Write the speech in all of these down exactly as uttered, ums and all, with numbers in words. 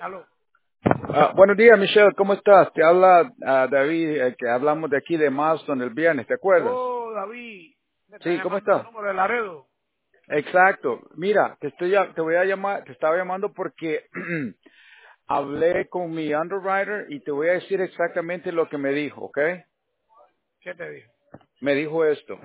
Aló. Ah, buenos días, Michelle, ¿cómo estás? Te habla ah, David, eh, que hablamos de aquí de Maston el viernes, ¿te acuerdas? Oh, David, me está Sí, ¿cómo llamando de estás? número de Laredo. Exacto. Mira, te estoy ya- te voy a llamar, te estaba llamando porque hablé con mi underwriter y te voy a decir exactamente lo que me dijo, ¿ok? ¿Qué te dijo? Me dijo esto.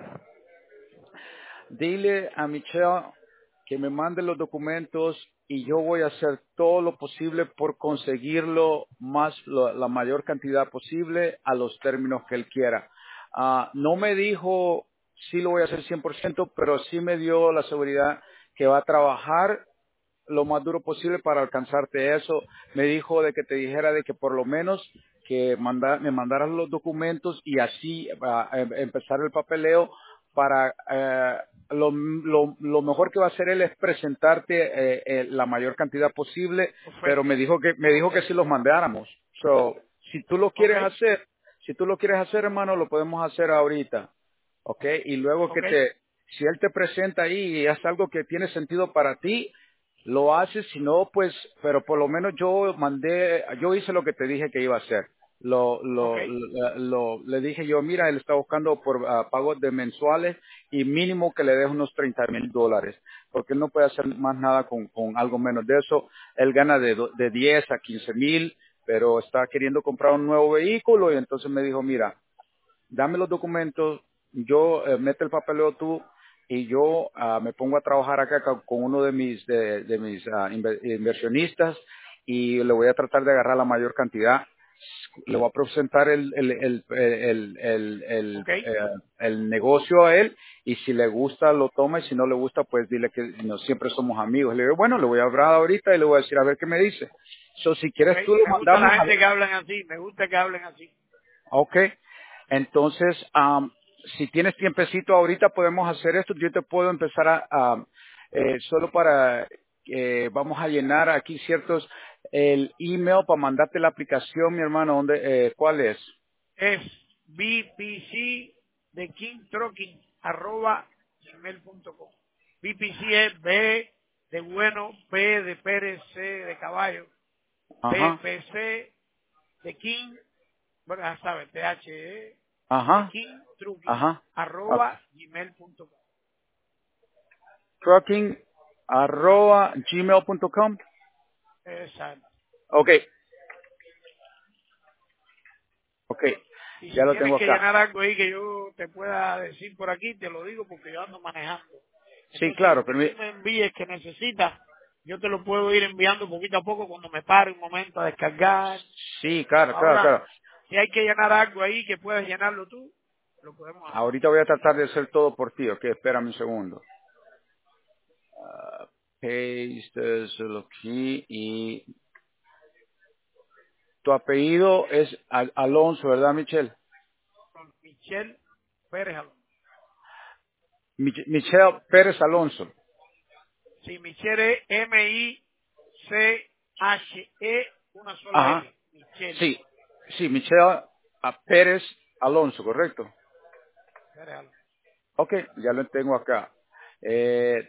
Dile a Michelle que me mande los documentos y yo voy a hacer todo lo posible por conseguirlo más, lo- la mayor cantidad posible a los términos que él quiera. Ah, no me dijo si lo voy a hacer cien por ciento, pero sí me dio la seguridad que va a trabajar lo más duro posible para alcanzarte eso. Me dijo de que te dijera de que por lo menos que manda- me mandaras los documentos y así ah, em- empezar el papeleo para eh, lo, lo, lo mejor que va a hacer él es presentarte eh, eh, la mayor cantidad posible, pero Oferta. me dijo que me dijo que si los mandáramos. So, si tú lo Ok, quieres hacer, si tú lo quieres hacer, hermano, lo podemos hacer ahorita. ¿Ok? Y luego que ok, te, si él te presenta ahí y es algo que tiene sentido para ti, lo haces, si no, pues, pero por lo menos yo mandé, yo hice lo que te dije que iba a hacer. Lo, ok. lo, lo, lo- le dije yo, mira, él está buscando por ah, pagos de mensuales y mínimo que le des unos treinta mil dólares, porque él no puede hacer más nada con, con algo menos de eso. Él gana de, do- de diez a quince mil, pero está queriendo comprar un nuevo vehículo y entonces me dijo, mira, dame los documentos, yo eh, mete el papeleo tú y yo ah, me pongo a trabajar acá ca- con uno de mis de, de mis ah, inver- inversionistas y le voy a tratar de agarrar la mayor cantidad. Le voy a presentar el el el el el, el, Ok. eh, el negocio a él y si le gusta lo toma y si no le gusta pues dile que no siempre somos amigos. Le digo, bueno, le voy a hablar ahorita y le voy a decir a ver qué me dice. So, si Ok, quieres tú lo me gusta mandamos la a gente que hablan así, me gusta que hablen así. Ok. Entonces, am, si tienes tiempecito ahorita, podemos hacer esto. Yo te puedo empezar a, am, eh, solo para, eh, vamos a llenar aquí ciertos, el email para mandarte la aplicación, mi hermano. ¿Dónde, eh, ¿Cuál es? Es B P C de King Trucking, arroba gmail punto com. B P C es B de bueno, P de Pérez, C de caballo, T Ajá, P C de King, bueno, ya sabes, T H E de ajá, King Trucking, ajá. Ok. arroba gmail punto com. Trucking arroba gmail punto com. Exacto. Ok, ok. Y Ya si lo tienes tengo que acá. llenar algo ahí que yo te pueda decir por aquí, te lo digo porque yo ando manejando. Sí, Entonces claro, lo que pero tú mi- me envíes que necesitas, yo te lo puedo ir enviando poquito a poco cuando me pare un momento a descargar. sí, claro, claro, Ahora, claro. si hay que llenar algo ahí que puedes llenarlo tú, lo podemos hacer. Ahorita voy a tratar de hacer todo por ti, ok, espérame un segundo. Ah, paste eso aquí y tu apellido es Al- Alonso, ¿verdad, Michelle? Con Michelle Pérez Alonso. Mich- Michelle Pérez Alonso. Sí, Michelle es M I C H E, una sola Ajá, L. Michelle sí, sí, Michelle ah, Pérez Alonso, correcto. Pérez Alonso. Ok, ya lo tengo acá. Eh,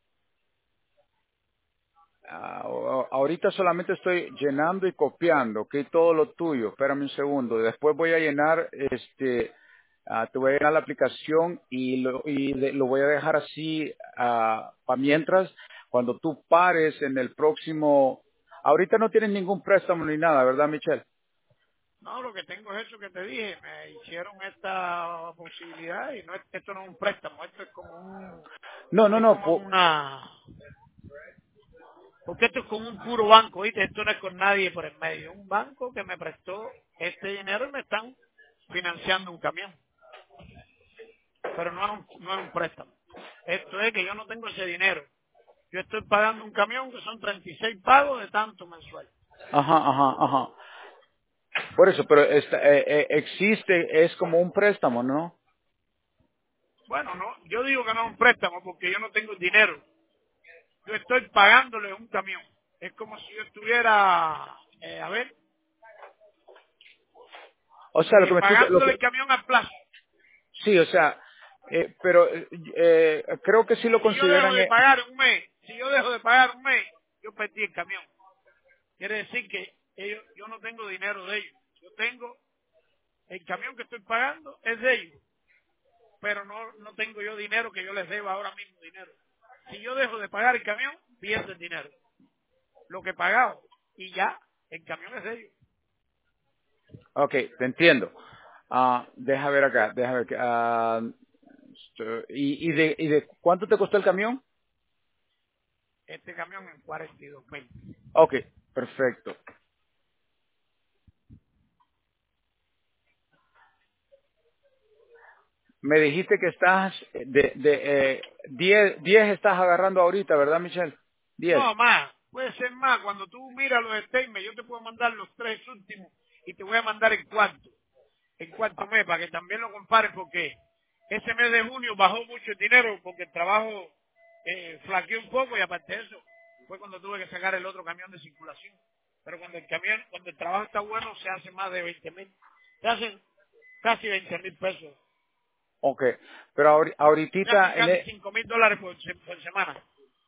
ah, ahorita solamente estoy llenando y copiando, ok, todo lo tuyo. Espérame un segundo. Después voy a llenar, este, ah, te voy a llenar la aplicación y lo, y de- lo voy a dejar así para mientras, cuando tú pares en el próximo. Ahorita no tienes ningún préstamo ni nada, ¿verdad, Michelle? No, lo que tengo es eso que te dije. Me hicieron esta posibilidad y no es, esto no es un préstamo, esto es como un, No, no, es no. como po- una, porque esto es como un puro banco, ¿viste? Esto no es con nadie por el medio. Un banco que me prestó este dinero y me están financiando un camión, pero no es un, no es un préstamo. Esto es que yo no tengo ese dinero. Yo estoy pagando un camión que son treinta y seis pagos de tanto mensual. Ajá, ajá, ajá. Por eso, pero esta- eh, eh, existe, es como un préstamo, ¿no? Bueno, no, yo digo que no es un préstamo porque yo no tengo el dinero. Yo estoy pagándole un camión. Es como si yo estuviera, eh, a ver, O sea, lo eh, que me estoy, lo pagándole que, el camión a plazo. sí, o sea, eh, pero eh, eh, creo que sí lo Si yo dejo consideran. de eh, pagar un mes, si yo dejo de pagar un mes, yo perdí el camión. quiere decir que ellos, yo no tengo dinero de ellos. Yo tengo, el camión que estoy pagando es de ellos, pero no, no tengo yo dinero que yo les deba ahora mismo dinero. Si yo dejo de pagar el camión, pierdo el dinero. Lo que he pagado. Y ya, el camión es de ellos. Ok, te entiendo. Ah, deja ver acá, deja ver. que, ah, esto- y, y, de, ¿Y de cuánto te costó el camión? Este camión en cuarenta y dos mil. Ok, perfecto. Me dijiste que estás de, de eh, diez, diez estás agarrando ahorita, ¿verdad, Michelle? diez. No, más. Puede ser más. Cuando tú miras los statements, yo te puedo mandar los tres últimos y te voy a mandar el cuarto. El cuarto mes, para que también lo compares, porque ese mes de junio bajó mucho el dinero porque el trabajo eh, flaqueó un poco y aparte de eso, fue cuando tuve que sacar el otro camión de circulación. Pero cuando el camión, cuando el trabajo está bueno, se hace más de veinte mil. Se hacen casi veinte mil pesos. Ok, pero ahori- Se hacen ahorita en casi e- cinco mil dólares por, se- por semana.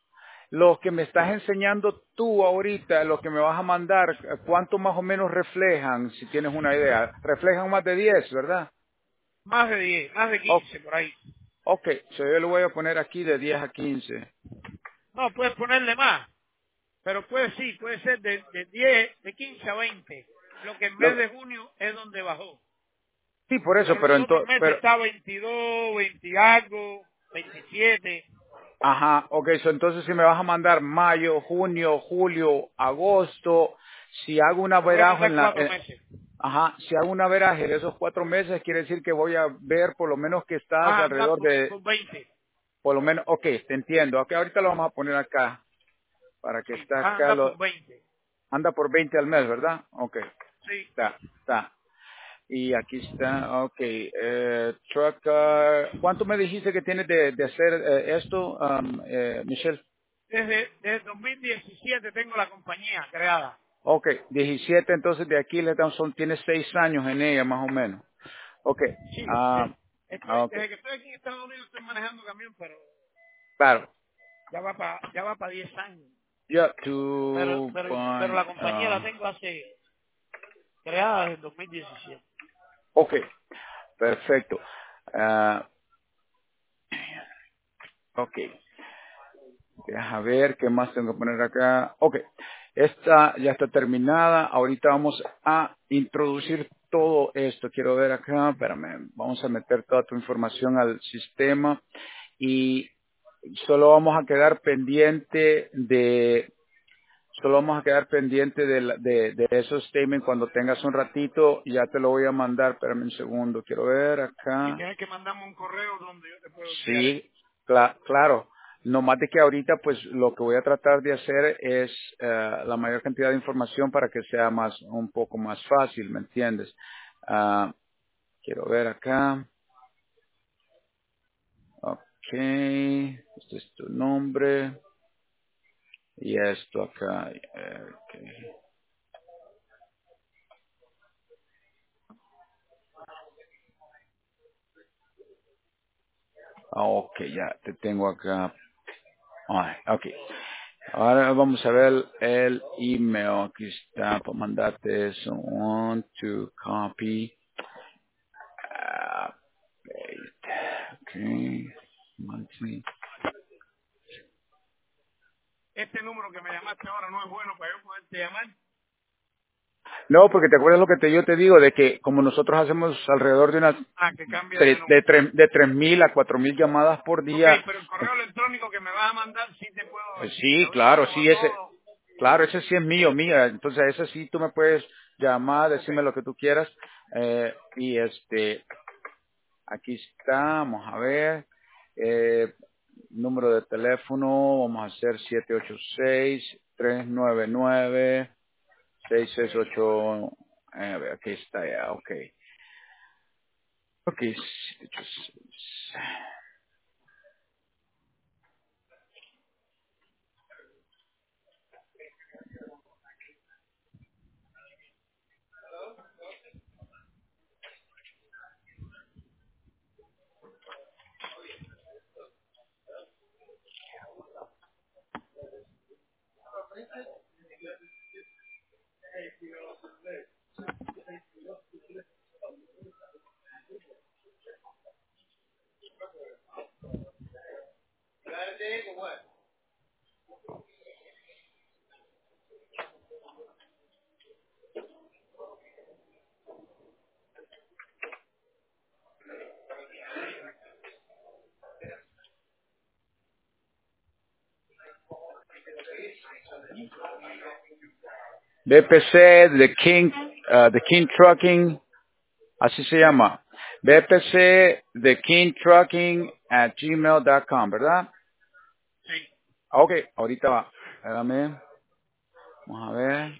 lo que me estás enseñando tú ahorita, lo que me vas a mandar, ¿cuánto más o menos reflejan, si tienes una idea? Reflejan más de diez, ¿verdad? Más de diez, más de O- quince por ahí. ok, so yo le voy a poner aquí de diez a quince. No, puedes ponerle más. Pero puede sí, puede ser de, de diez, de quince a veinte. Lo que el mes Lo- de junio es donde bajó. sí, por eso, Pero pero los otros entonces, meses pero, está veintidós, veinte algo, veintisiete. ajá, ok, so entonces si me vas a mandar mayo, junio, julio, agosto, si hago un Te voy a averajo mandar en la, cuatro eh, meses. ajá, si hago un averaje de esos cuatro meses, quiere decir que voy a ver por lo menos que estás Vas a andar alrededor por, de, por veinte. por lo menos, ok, te entiendo, ok, ahorita lo vamos a poner acá, para que Sí, está vas a acá, andar por lo, veinte. anda por veinte al mes, ¿verdad? Ok, Sí. está, está. Y aquí está, ok, eh, trucker, ¿cuánto me dijiste que tienes de, de hacer eh, esto, um, eh, Michelle? Desde, desde dos mil diecisiete tengo la compañía creada. Ok, diecisiete, entonces de aquí le dan, son, tiene seis años en ella más o menos. Ok, Sí, ah, dieciséis. Estoy, ok, desde que estoy aquí en Estados Unidos estoy manejando camión, pero claro. ya va para ya va para diez años. Yeah, Pero, two pero, pero point, la compañía la ah, tengo hace creada desde dos mil diecisiete. ok, perfecto. Ah, ok, deja ver qué más tengo que poner acá. Ok, esta ya está terminada. Ahorita vamos a introducir todo esto. Quiero ver acá, espérame, vamos a meter toda tu información al sistema y solo vamos a quedar pendiente de Solo vamos a quedar pendiente de, la- de, de esos statements cuando tengas un ratito. Ya te lo voy a mandar. Espérame un segundo. Quiero ver Si acá. tienes que mandarme un correo donde yo te puedo enviar eso. Sí, cla- claro. No más de que ahorita, pues lo que voy a tratar de hacer es eh, la mayor cantidad de información para que sea más, un poco más fácil, ¿me entiendes? Ah, quiero ver acá. Ok. Este es tu nombre. Y esto acá. eh, ok. Ah, ok, ya te tengo acá. Ah, ok. Ahora vamos a ver el email. Aquí está para mandarte eso. Want to copy. Ah, paste. Okay. Monthly. Este número que me llamaste ahora no es bueno para yo poderte llamar. No, porque te acuerdas lo que te, yo te digo, de que como nosotros hacemos alrededor de unas Ah, que cambia de tre- de número. tres de tres mil a cuatro mil llamadas por Ok, día. pero el correo electrónico que me vas a mandar sí te puedo Eh, decir, te Sí, doy claro, número sí, a ese, todo. claro, ese sí es mío, mía. Entonces, ese sí tú me puedes llamar, Ok, decirme lo que tú quieras. Eh, y este, aquí está, vamos a ver. Eh, número de teléfono, vamos a hacer siete ocho seis, tres nueve nueve, seis seis ocho. A ver, aquí está ya, ok. Ok, siete ocho seis. B P C, The King, uh, The King Trucking, así se llama. B P C, The King Trucking at gmail dot com, ¿verdad? Sí. Ok, ahorita va. Espérame. Vamos a ver.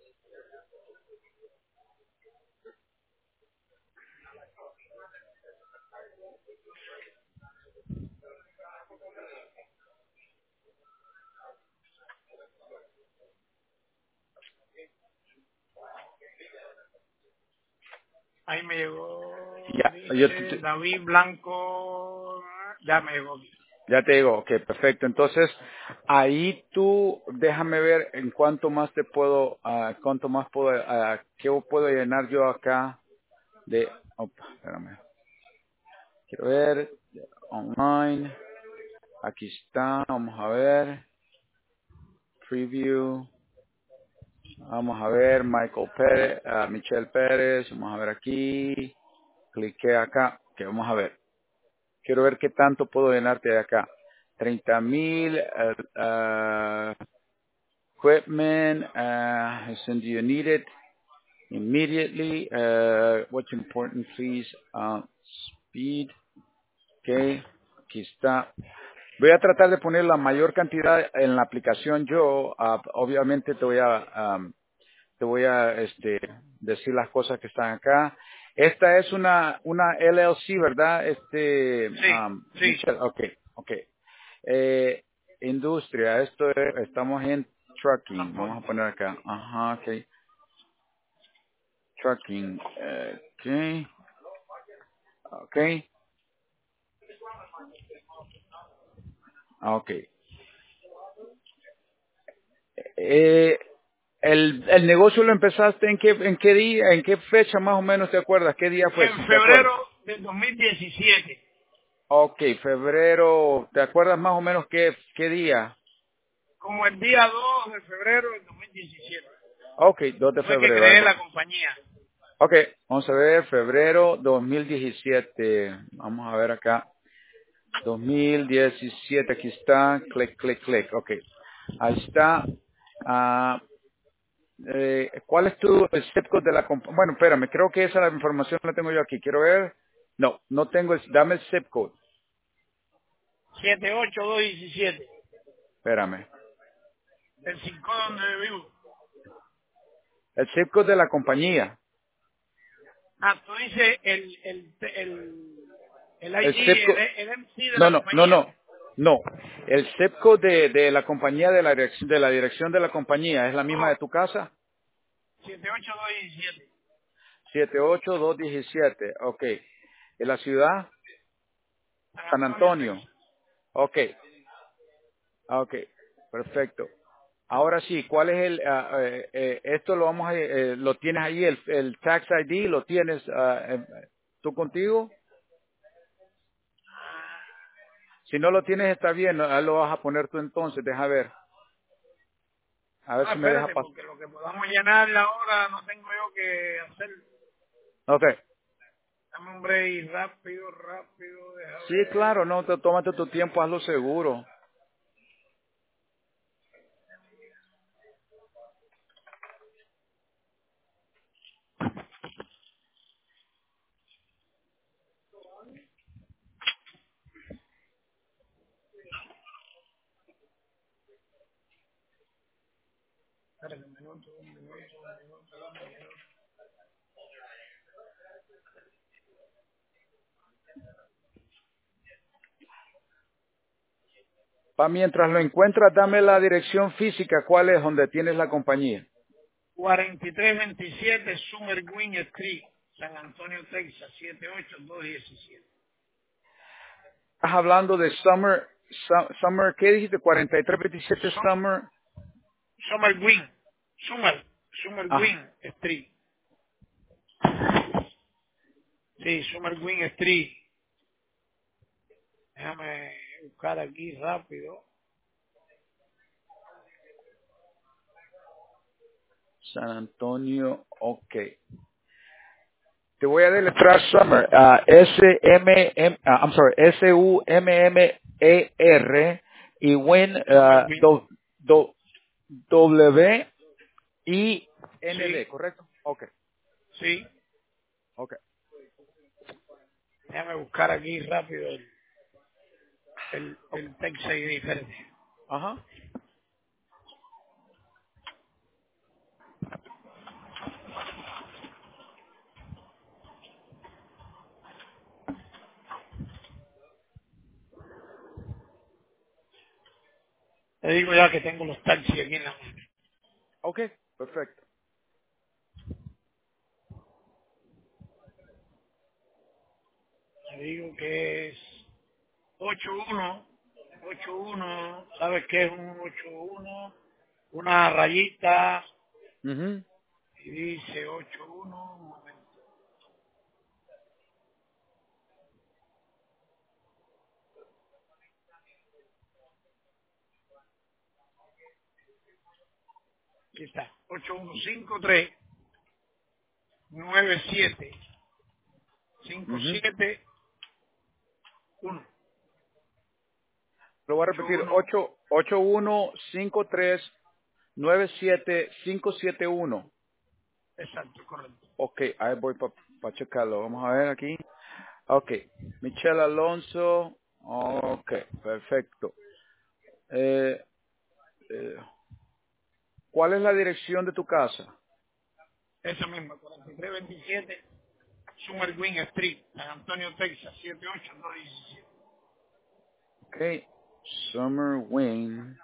Ahí me llegó, Ya, yo te- dice te- David Blanco, ya me llegó. ya te digo, ok, perfecto. Entonces, ahí tú, déjame ver en cuánto más te puedo, ah, cuánto más puedo, ah, qué puedo llenar yo acá de, opa, espérame. Quiero ver, online, aquí está, vamos a ver, preview, vamos a ver, Michael Pérez, ah, Michelle Pérez, vamos a ver aquí, cliqué acá, que vamos a ver. Quiero ver qué tanto puedo llenarte de acá. treinta mil, uh, uh, equipment, uh, I send you need it immediately. Uh, what's important, please? Uh, speed. Okay, aquí está. Voy a tratar de poner la mayor cantidad en la aplicación yo. Uh, obviamente te voy a, um, te voy a este, decir las cosas que están acá. Esta es una, una L L C, ¿verdad? Este, Sí, um, sí. Michelle, ok, ok. Eh, industria, esto es, estamos en trucking, vamos a Transporte. poner acá. Ajá, ok. Trucking, eh, ok, ok, ok. Eh, el, el negocio lo empezaste en qué, en qué día, en qué fecha más o menos te acuerdas, qué día fue, si En te acuerdas. febrero del dos mil diecisiete, Ok, febrero, ¿te acuerdas más o menos qué, qué día? como el día dos de febrero del dos mil diecisiete, Ok, dos de fue que febrero. creé algo. la compañía. Ok, vamos a ver, febrero dos mil diecisiete. Vamos a ver acá. dos mil diecisiete, aquí está. Clic, clic, clic. Ok, ahí está. Ah, eh, ¿Cuál es tu el zip code de la compañía? Bueno, espérame, creo que esa información la tengo yo aquí. Quiero ver. No, no tengo el, dame el zip code. siete ocho dos diecisiete, Espérame. el cinco donde vivo. El zip code de la compañía. Ah, tú dices el, el, el, el El I D, zip el, code. el M C de No, la no, no, compañía. no, no. El zip code de, de la compañía, de la, dirección, de la dirección de la compañía, ¿es la misma de Oh, tu casa? siete ocho dos diecisiete, siete ocho dos diecisiete, ok. ¿En la ciudad? San San Antonio, Antonio. Texas. Ok, ok, perfecto. Ahora sí, ¿cuál es el, ah, eh, eh, esto lo vamos a, eh, lo tienes ahí, el, el tax I D, lo tienes ah, eh, tú contigo? Si no lo tienes está bien, ahí lo vas a poner tú entonces, deja ver, a ver No, si me deja espérate, pasar. porque lo que podamos llenar ahora no tengo yo que hacer. Ok, Dame un break rápido, rápido, deja sí, ver. claro, no, te, tómate tu tiempo, hazlo seguro. Espérate un minuto, un minuto, un minuto, un minuto. Pa, mientras lo encuentras, dame la dirección física, ¿cuál es donde tienes la compañía? cuarenta y tres veintisiete Summer Green Street, San Antonio, Texas, siete ocho dos diecisiete. Estás hablando de Summer, Su- Summer, ¿qué dijiste? cuarenta y tres veintisiete Su- Summer. Summer Green, Summer, Summer Ah, Green Street. Sí, Summer Green Street. Déjame buscar aquí rápido. San Antonio, ok. Te voy a deletrar Summer, ah, S M M, ah, I'm sorry, S U M M E R y Win, Summer ah, Green. do- do- W I N D, Sí, ¿correcto? Ok, sí. ok. Déjame buscar aquí rápido el, el, Ok. el Tex I D, espérate. Ajá. Te digo ya que tengo los taxis aquí en la mano. Ok, perfecto. Te digo que es ocho uno, ocho uno, ¿sabes qué es un ocho uno? Una rayita Ujú. y dice ocho uno, un momento. Aquí está, ocho uno cinco tres nueve siete cinco Ujú. siete uno. Lo voy a ocho repetir, uno, ocho ocho uno cinco tres nueve siete cinco siete uno. exacto, correcto. Ok, ahí voy para checarlo. Vamos a ver aquí. Ok, Michelle Alonso. Ok, perfecto. Eh, eh, ¿Cuál es la dirección de tu casa? Esa misma, cuarenta y tres veintisiete Summer Wing Street, San Antonio, Texas, siete ocho dos diecisiete. Ok, Summer Wing,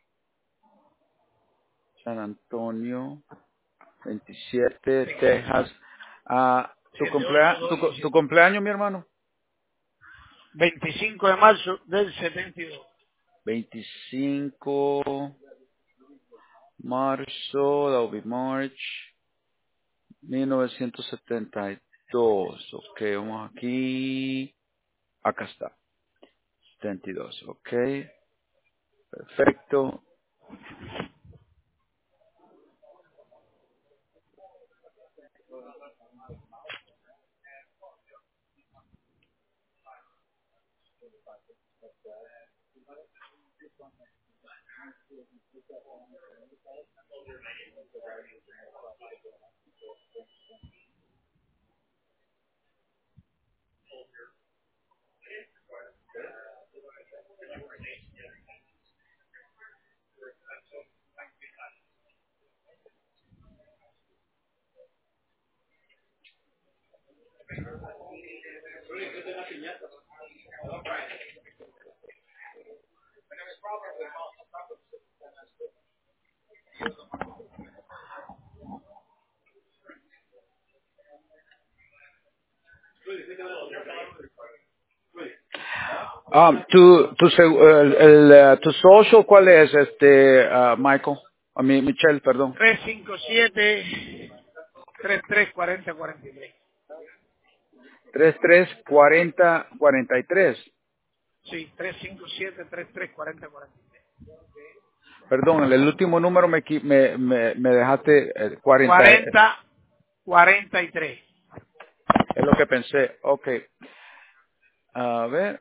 San Antonio, veintisiete, Texas, Texas. Ah, ¿tu, siete ocho cumplea- dos tu, cu- tu diecisiete. cumpleaños, mi hermano? veinticinco de marzo del setenta y dos. veinticinco marzo, that will be March, mil novecientos setenta y dos. Ok, vamos aquí. Acá está, setenta y dos. Ok, perfecto. Ah, tu, tu, seg- el, el, eh, tu social, ¿cuál es, este, ah, Michael? A mí, Michelle, perdón. tres cinco siete tres tres cuatro cero cuatro tres. Treinta y tres cuarenta cuarenta y tres. Sí, tres cinco siete tres tres cuatro cero cuatro tres. Perdón, el último número me, qui- me, me, me dejaste eh, cuarenta. eh, cuarenta cuarenta y tres. Es lo que pensé. Ok. A ver.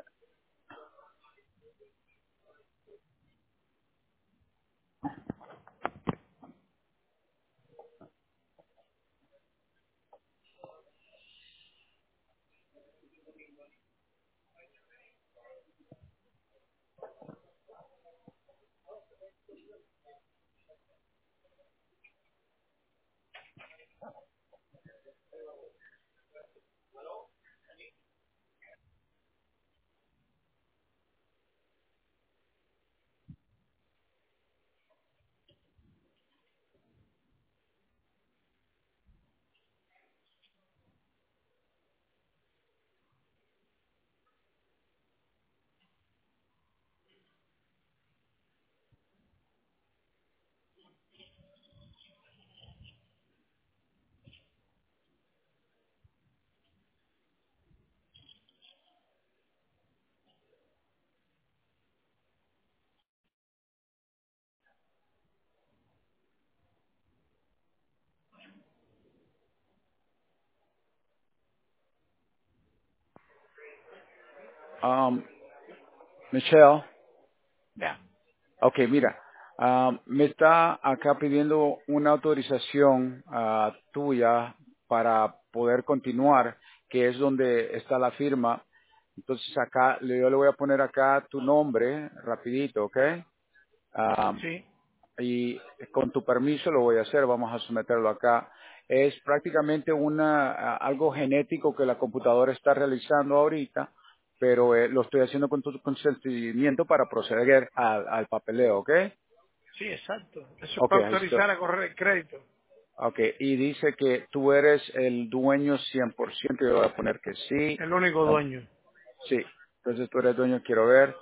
Um, Michelle. Ya. Ok, mira. Ah, me está acá pidiendo una autorización ah, tuya para poder continuar, que es donde está la firma. Entonces acá, le- yo le voy a poner acá tu nombre, rapidito, ¿ok? Ah, Sí, y con tu permiso lo voy a hacer, vamos a someterlo acá. Es prácticamente una, ah, algo genético que la computadora está realizando ahorita, pero eh, lo estoy haciendo con tu consentimiento para proceder al, al papeleo, ¿ok? sí, exacto. Eso es Ok, para ahí está. autorizar a correr el crédito. Ok, y dice que tú eres el dueño cien por ciento, yo voy a poner que sí. El único Ah, dueño. sí, entonces tú eres dueño, quiero ver.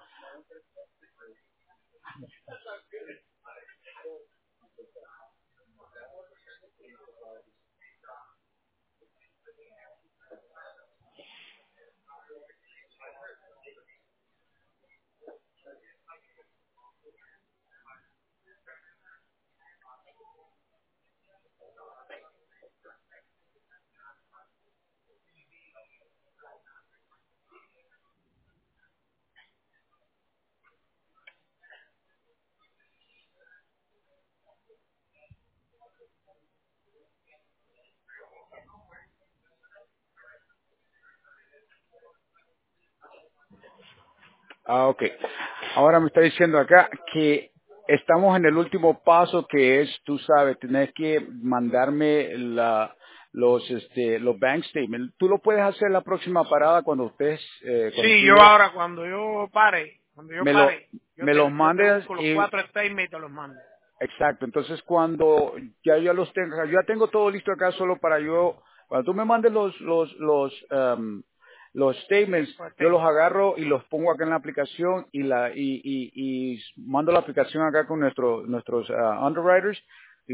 Ah, ok. Ahora me está diciendo acá que estamos en el último paso que es, tú sabes, tenés que mandarme la, los, este, los bank statements. Tú lo puedes hacer la próxima parada cuando estés, eh, cuando Sí, tú yo llegues. ahora cuando yo pare, cuando yo Me lo, pare, yo me te, los yo te mandes busco los y cuatro statements y te los mando. exacto, entonces cuando ya yo los tenga, yo ya tengo todo listo acá solo para yo, cuando tú me mandes los los los em, los statements, Los yo los statements. agarro y los pongo acá en la aplicación y la y y, y mando la aplicación acá con nuestro nuestros ah, underwriters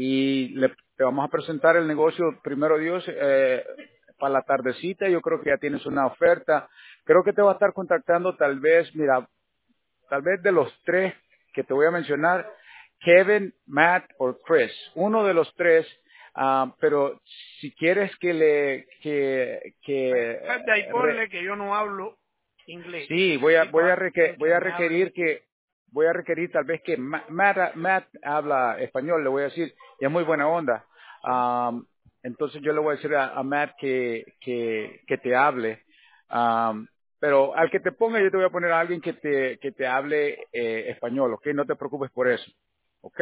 y le te vamos a presentar el negocio primero Dios eh, para la tardecita. Yo creo que ya tienes una oferta. Creo que te va a estar contactando tal vez, mira, tal vez de los tres que te voy a mencionar, Kevin, Matt o Chris, uno de los tres, ah, pero si quieres que le, que, que, Espérate ahí, eh, re- ponle que yo no hablo inglés. sí, voy a, Necesito voy a a, alguien reque- voy que a me requerir hable. que, voy a requerir tal vez que Ma- Matt, Matt habla español, le voy a decir, y es muy buena onda. ¿Sí? Am, entonces yo le voy a decir a, a Matt que, que, que te hable. Am, pero al que te ponga yo te voy a poner a alguien que te, que te hable eh, español, ¿ok? No te preocupes por eso, ¿ok?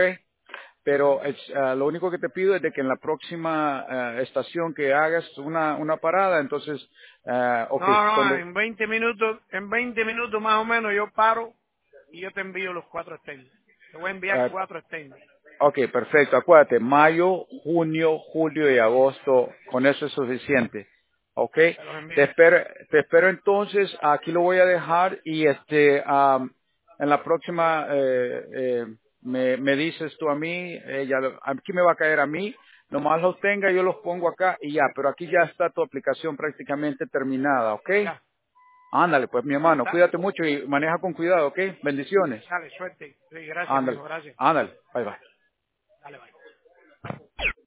Pero es, ah, lo único que te pido es de que en la próxima ah, estación que hagas una, una parada, entonces, ah, ok, No, no, cuando, en veinte minutos, en veinte minutos más o menos yo paro y yo te envío los cuatro statements. Te voy a enviar ah, cuatro statements. ok, perfecto. Acuérdate, mayo, junio, julio y agosto, con eso es suficiente. Ok. Te los Te envío. espero, te espero entonces, aquí lo voy a dejar y este, am, en la próxima, eh, eh, me, me dices tú a mí, eh, ya lo- aquí me va a caer a mí, nomás los tenga, yo los pongo acá y ya, pero aquí ya está tu aplicación prácticamente terminada, ok. Ya. Ándale, pues mi hermano, ¿Está? cuídate mucho y maneja con cuidado, ok. Bendiciones. Dale, suerte. Sí, gracias, Ándale, mijo, gracias. ándale, bye bye.